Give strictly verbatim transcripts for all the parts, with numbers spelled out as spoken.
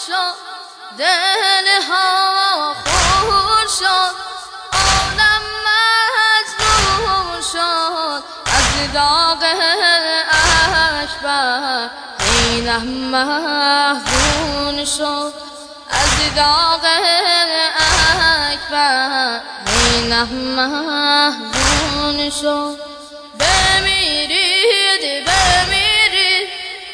شد، دلها خون شد، عالم مظلوم شد، از داغ اکبر زینب محزون شد، از داغ اکبر زینب محزون شد. بمیرید بمیرید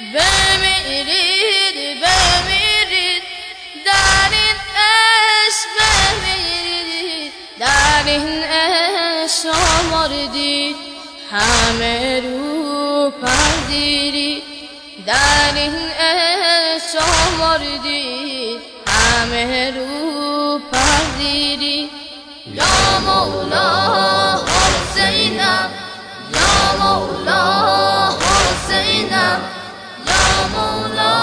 بمیرید بمیرید در این عشق، بمیرید در این عشق مردید، همه رو پذیرید در این عشق مردید، همه رو پذیرید. یا مولا حسینم، یا مولا حسینم، یا مولا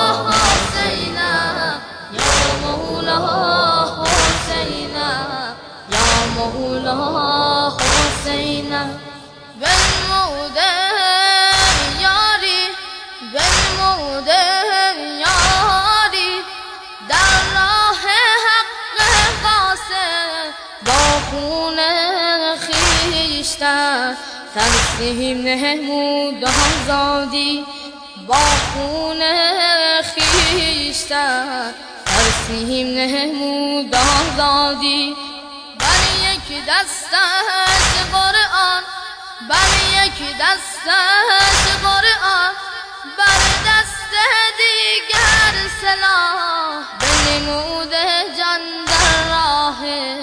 حسینم، یا مولا حسینم، یا مولا حسینم. بنموده یاری، بنموده یاری در راه حق قاسم، با خون خویشتن ترسیم نمود آزادی، با خون خویشتن ترسیم نمود آزادی. بر یک دستش قرآن، بر یک دستش قرآن، بر دست دیگر سلاح، بنمود جان در راه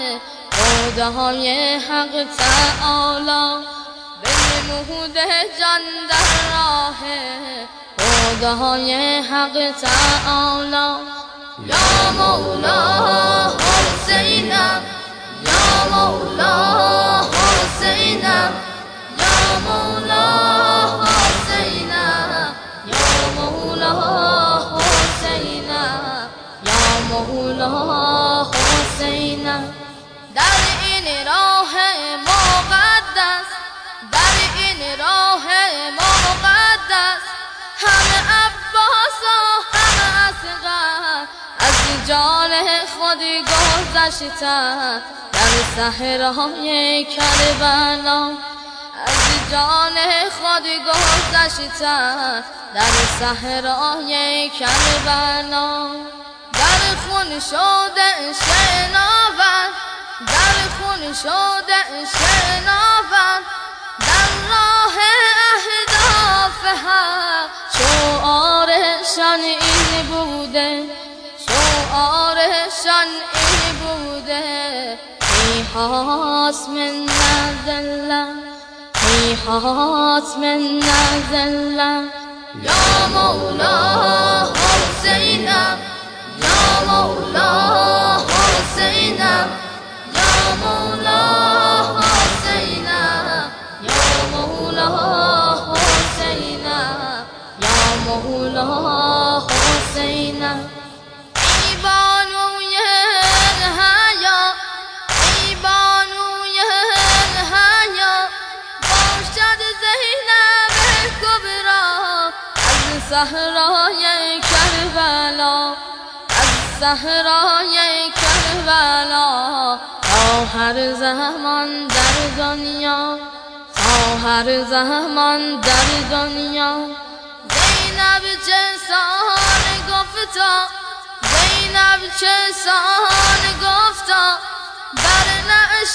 خدای حق تعالی، بنمود جان در راه خدای حق تعالی. یا مولا حسینم، یا مولا حسینم، یا مولا حسینم، یا مولا حسینم، یا مولا حسینم. در این راه مقدس، در این راه مقدس، همه عباس و همه اصغر از جان خود گذشتند در صحرای کربلا، از جان خود گذشتند در صحرای کربلا. در خون شده شناور، در خون شده شناور، در راه اهداف حق شعارشان این بوده، شعارشان این بوده. هیهات من نزله، هیهات من نزله. یا مولا حسینم، یا مولا حسینم، یا مولا حسینم، یا مولا حسینم، یا مولا حسینم. ای بانوی حیا، ای بانوی حیا، باشد زینب کبری از صحرای کربلا، از صحرای کربلا. تا هر زمان در دنیا، تا هر زمان در دنیا، زینب چه سان گفتا، زینب چه سان گفتا، بر نعش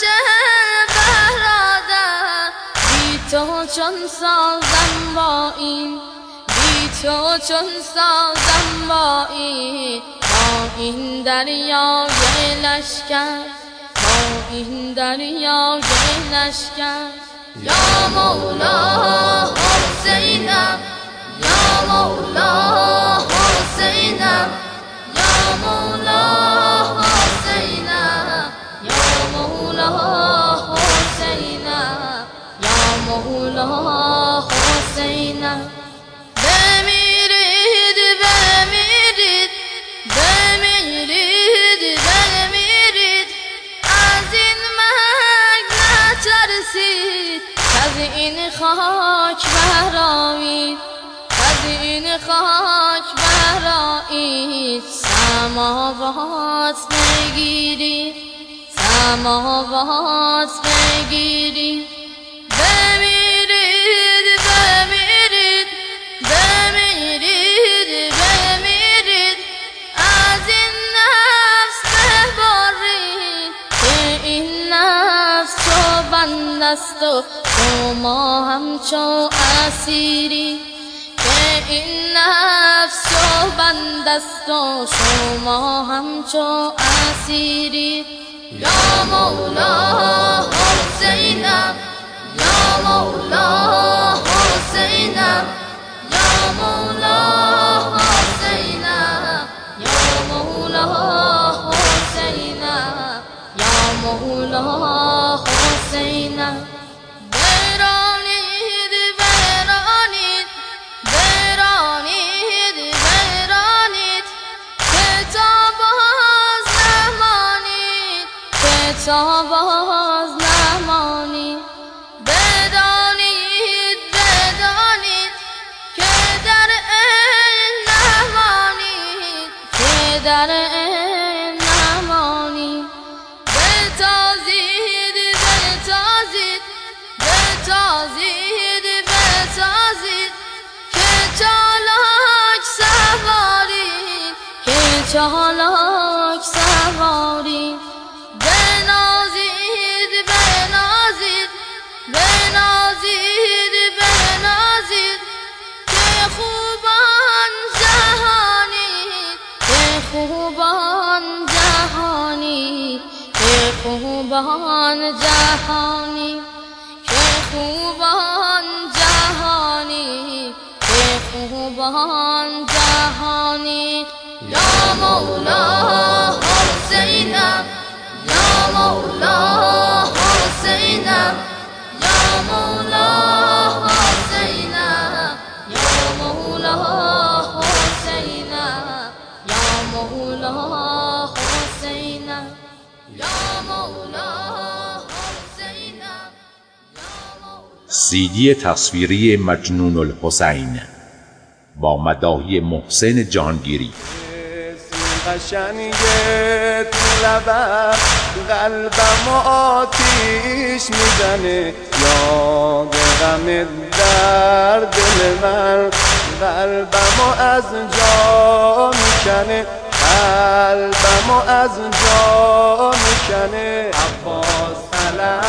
برادر. بی تو چون سازم با این، بی تو چون سازم با این، با این دریای لشکر، با این دریای لشکر. یا مولا حسینم، یا مولا حسینم، یا مولا حسینم، یا مولا حسینم، یا مولا حسینم. بمیرید بمیرید بمیرید بمیرید، از این مرگ نترسید، از این خاک برآیید، از این خاک برآیید. سماوات بگیری سماوات بگیری بمیرید بمیرید بمیرید بمیرید از این نفس ببارید که این نفس چو بند است و شما همچو اسیری که این نفس چو بند است و شما همچو اسیری یا مولا حسینم یا مولا حسینم یا مولا حسینم یا مولا حسینم یا مولا حسینم برانید برانید برانید برانید که تا باز نمانید که تا باز نمانید بدانید بدانید که در این نمانید که در این نمانید بتازید بتازید بتازید بتازید که چالاک سوارید که چالاک سوارید بنازید بنازید بنازید بنازید که خوبان جهانید که خوبان جهانید که خوبان جهانید که خوبان جهانید که خوبان جهانید یا مولا حسینم یا مولا حسینم یا مولا حسینم یا مولا حسینم یا مولا حسینم یا مولا حسینم. سی دی تصویری مجنون الحسین با مداحی محسن جهانگیری. قشنگ تو لبم قلبم آتیش میزنه یاد غم در دل من قلبم از جا میکنه قلبم از جا میکنه عباس علم